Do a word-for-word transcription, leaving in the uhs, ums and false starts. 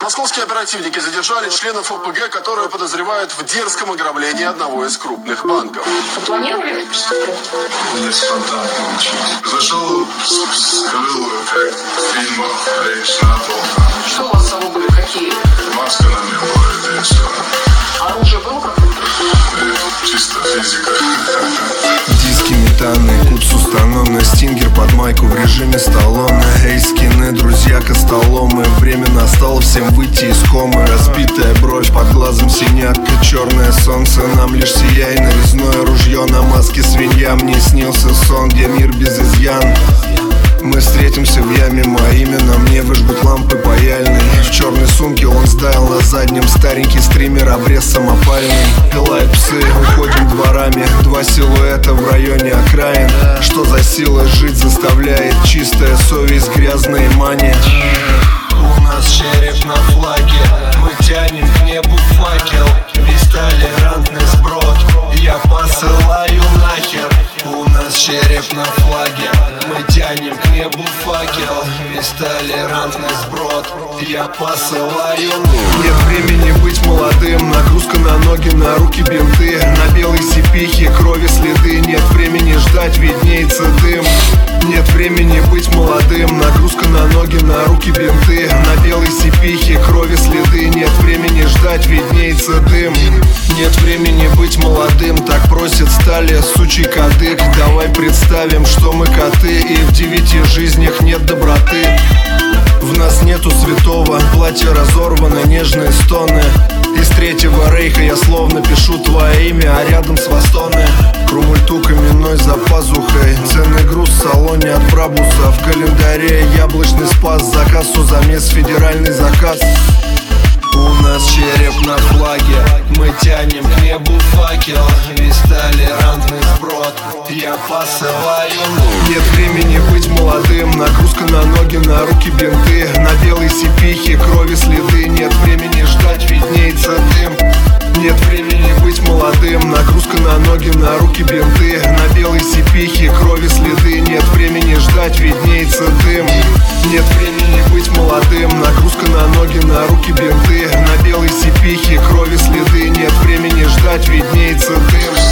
Московские оперативники задержали членов о пэ гэ, которые подозревают в дерзком ограблении одного из крупных банков. Вы планировали это преступление? Не спонтанно получилось. Зашел, скрыл, как в фильмах, речь на пол. Что у вас с собой были? Какие? Маска на мне была, это и все. Оружие было какое-то? Чисто физика. Диски метанные, куц установленный, стингер под майку в режиме Сталлоне. Эй, скины, друзья, костоломы. Время настало всем выйти из комы. Разбитая бровь, под глазом синятка, черное солнце. Нам лишь сияй, нарезное ружье на маске свинья. Мне снился сон, где мир без изъян. Мы встретимся в яме, моими на мне выжгут лампы паяльные. В черной сумке он сдаил на заднем. Старенький стример, обрез самопальный. Пилают псы, уходим дворами. Два силуэта в районе окраин. Что за сила жить заставляет? Чистая совесть, грязные мани. У нас череп на флаге. Мы тянем к небу факел. Весь толерантный сброд я посылаю нахер. У нас череп на флаге. Мы тянем к небу факел. Весь толерантный сброд я посылаю. Нет времени быть молодым. Нагрузка на ноги, на руки бинты. На белой сипихе крови следы. Нет времени ждать, виднеется дым. Нет времени быть молодым. Нагрузка на ноги, на руки бинты. На белой сипихе крови следы. Нет времени ждать, виднеется дым. Нет времени быть молодым. Так просит стали, сучий кадык. Давай представим, что мы коты. И в девяти жизнях нет доброты. В нас нету святого. Платье разорвано, нежные стоны. Из третьего рейха я словно пишу твое имя, а рядом с Востоны. Крумульту каменной за пазухой. Ценный груз в салоне от Брабуса. В календаре яблочный спас. Заказ замес, федеральный заказ. У нас череп на флаге. Мы тянем к небу факел. Весь толерантный сброд я посылаю. Нет времени быть молодым. Нагрузка на ноги, на руки бинты. На белой сипихе крови следы. Нет времени ждать, виднеется дым. Нет времени быть молодым. Нагрузка на ноги, на руки бинты. На белой сипихе крови следы. Нет времени ждать, виднеется дым. Нет времени быть молодым. Нагрузка на ноги, на руки бинты. На белой сипихе крови следы. Нет времени ждать, виднеется дым.